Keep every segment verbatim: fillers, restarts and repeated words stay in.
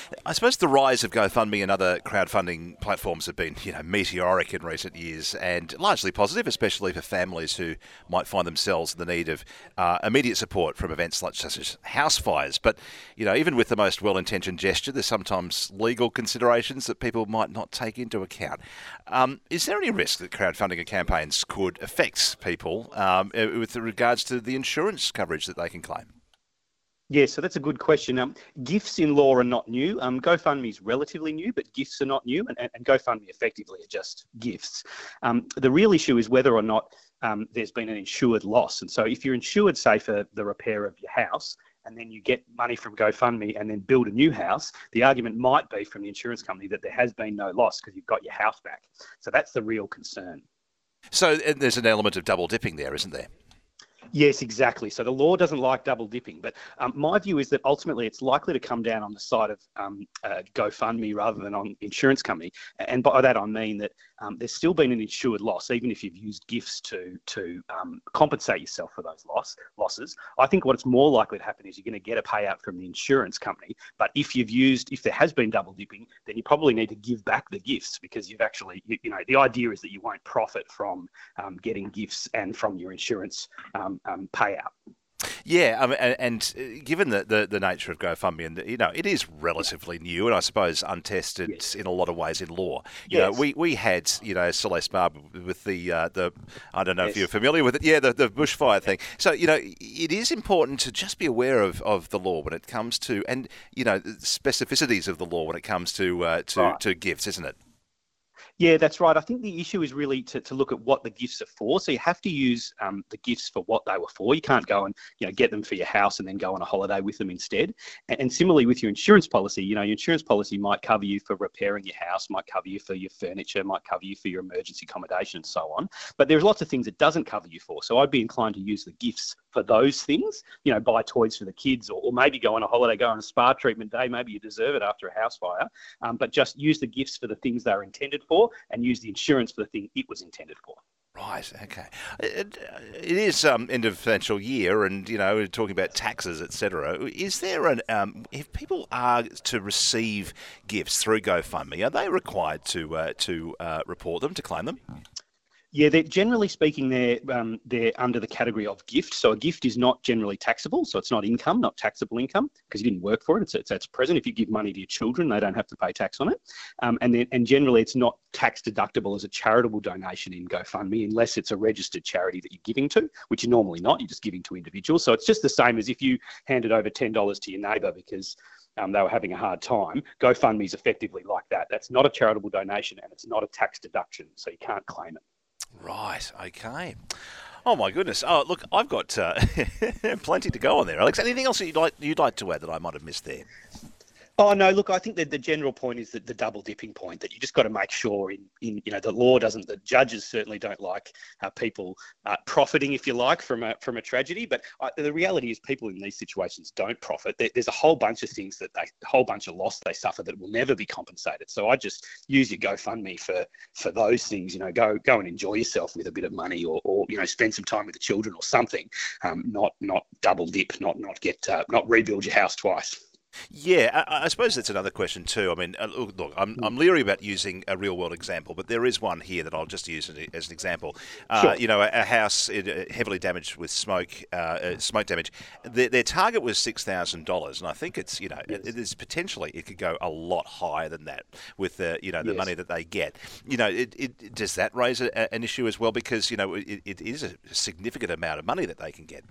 I suppose the rise of GoFundMe and other crowdfunding platforms have been, you know, meteoric in recent years, and largely positive, especially for families who might find themselves in the need of uh, immediate support from events such as house fires. But, you know, even with the most well-intentioned gesture, there's sometimes legal considerations that people might not take into account. Um, is there any risk that crowdfunding campaigns could affect people um, with regards to the insurance coverage that they can claim? Yeah, so that's a good question. Um, gifts in law are not new. Um, GoFundMe is relatively new, but gifts are not new, and, and GoFundMe effectively are just gifts. Um, the real issue is whether or not um, there's been an insured loss. And so if you're insured, say, for the repair of your house, and then you get money from GoFundMe and then build a new house, the argument might be from the insurance company that there has been no loss because you've got your house back. So that's the real concern. So there's an element of double dipping there, isn't there? Yes, exactly. So the law doesn't like double dipping, but um, my view is that ultimately it's likely to come down on the side of um, uh, GoFundMe rather than on insurance company. And by that I mean that um, there's still been an insured loss, even if you've used gifts to to um, compensate yourself for those loss losses. I think what's more likely to happen is you're going to get a payout from the insurance company. But if you've used, if there has been double dipping, then you probably need to give back the gifts because you've actually, you, you know, the idea is that you won't profit from um, getting gifts and from your insurance um, Um, payout. Yeah, I mean, and, and given the, the, the nature of GoFundMe, and you know, it is relatively new, and I suppose untested yes. in a lot of ways in law. You yes. know, we, we had you know Celeste Barber with the uh, the I don't know yes. if you're familiar with it. Yeah, the, the bushfire thing. So you know, it is important to just be aware of, of the law when it comes to, and you know, specificities of the law when it comes to uh, to, right. to gifts, isn't it? Yeah, that's right. I think the issue is really to, to look at what the gifts are for. So you have to use um, the gifts for what they were for. You can't go and you know get them for your house and then go on a holiday with them instead. And, and similarly with your insurance policy, you know, your insurance policy might cover you for repairing your house, might cover you for your furniture, might cover you for your emergency accommodation and so on. But there's lots of things it doesn't cover you for. So I'd be inclined to use the gifts for those things, you know, buy toys for the kids or, or maybe go on a holiday, go on a spa treatment day. Maybe you deserve it after a house fire. Um, but just use the gifts for the things they're intended for and use the insurance for the thing it was intended for. Right, okay. It, it is um, end of financial year and, you know, we're talking about taxes, et cetera. Is there an, um, if people are to receive gifts through GoFundMe, are they required to uh, to uh, report them, to claim them? Yeah, they're generally speaking, they're um, they're under the category of gift. So a gift is not generally taxable. So it's not income, not taxable income, because you didn't work for it. It's it's, it's present. If you give money to your children, they don't have to pay tax on it. Um, and then and generally, it's not tax deductible as a charitable donation in GoFundMe, unless it's a registered charity that you're giving to, which you're normally not. You're just giving to individuals. So it's just the same as if you handed over ten dollars to your neighbour because Um, they were having a hard time. GoFundMe is effectively like that. That's not a charitable donation and it's not a tax deduction, so you can't claim it. Right, okay. Oh my goodness. Oh, look, I've got uh, plenty to go on there, Alex. Anything else that you'd like you'd like to add that I might have missed there? Oh, no, look, I think that the general point is that the double dipping point, that you just got to make sure in, in you know, the law doesn't, the judges certainly don't like uh, people uh, profiting, if you like, from a from a tragedy. But uh, the reality is people in these situations don't profit. There, there's a whole bunch of things that they, a whole bunch of loss they suffer that will never be compensated. So I just use your GoFundMe for for those things, you know, go go and enjoy yourself with a bit of money or, or you know, spend some time with the children or something, um, not not double dip, not, not get, uh, not rebuild your house twice. Yeah, I, I suppose that's another question too. I mean, uh, look, look, I'm, I'm leery about using a real-world example, but there is one here that I'll just use as an example. Uh, Sure. You know, a, a house uh, heavily damaged with smoke, uh, uh, smoke damage. Their, their target was six thousand dollars, and I think it's you know, Yes. it, it is potentially it could go a lot higher than that with the you know the Yes. money that they get. You know, it, it does that raise a, an issue as well because you know it, it is a significant amount of money that they can get.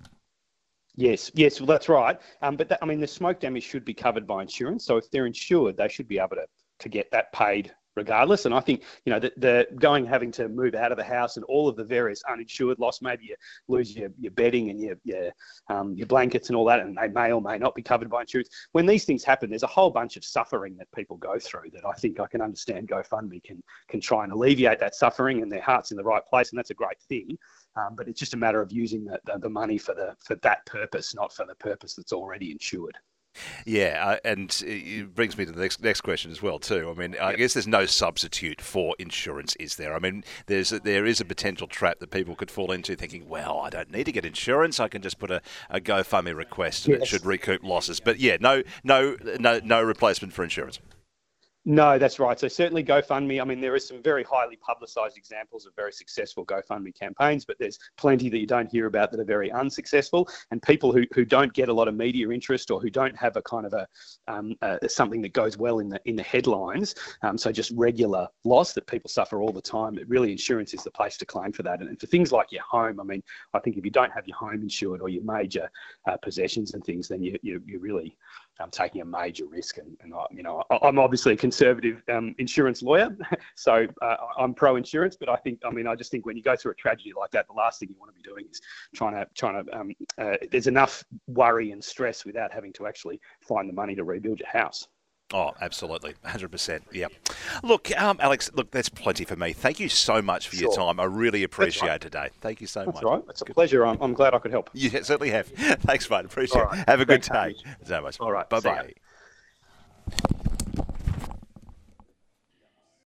Yes, yes, well, that's right. Um, but that, I mean, the smoke damage should be covered by insurance. So if they're insured, they should be able to, to get that paid regardless. And I think, you know, the, the going, having to move out of the house and all of the various uninsured loss, maybe you lose your, your bedding and your, your, um, your blankets and all that, and they may or may not be covered by insurance. When these things happen, there's a whole bunch of suffering that people go through that I think I can understand GoFundMe can, can try and alleviate that suffering and their heart's in the right place. And that's a great thing. Um, but it's just a matter of using the, the, the money for the for that purpose, not for the purpose that's already insured. Yeah, uh, and it brings me to the next next question as well too. I mean, I yep. guess there's no substitute for insurance, is there? I mean, there's a, there is a potential trap that people could fall into, thinking, well, I don't need to get insurance. I can just put a, a GoFundMe request and yes. it should recoup losses. But yeah, no, no, no, no replacement for insurance. No, that's right. So certainly GoFundMe, I mean, there are some very highly publicised examples of very successful GoFundMe campaigns, but there's plenty that you don't hear about that are very unsuccessful. And people who, who don't get a lot of media interest or who don't have a kind of a um, uh, something that goes well in the in the headlines, um, so just regular loss that people suffer all the time, it really insurance is the place to claim for that. And, and for things like your home, I mean, I think if you don't have your home insured or your major uh, possessions and things, then you, you, you really... Um, taking a major risk, and, and I, you know, I, I'm obviously a conservative um, insurance lawyer, so uh, I'm pro-insurance. But I think, I mean, I just think when you go through a tragedy like that, the last thing you want to be doing is trying to, trying to. Um, uh, there's enough worry and stress without having to actually find the money to rebuild your house. Oh, absolutely. one hundred percent. Yep. Look, um, Alex, look, that's plenty for me. Thank you so much for sure. your time. I really appreciate right. today. Thank you so that's much. That's right. It's a pleasure. I'm, I'm glad I could help. You certainly have. Thanks, mate. Appreciate right. it. Have a good Thanks, day. So much. All right. Bye-bye.